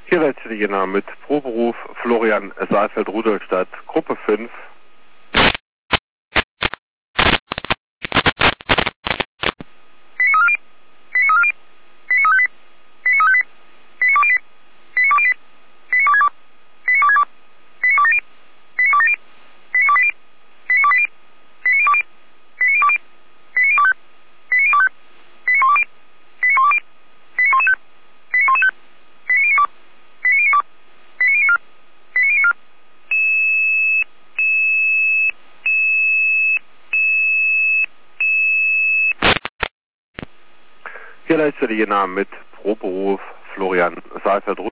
Hier letzte Jena mit Proberuf Florian Saalfeld-Rudolstadt, Gruppe 5. Hier letzte Jena mit Proberuf Florian Saalfeld-Rudolstadt.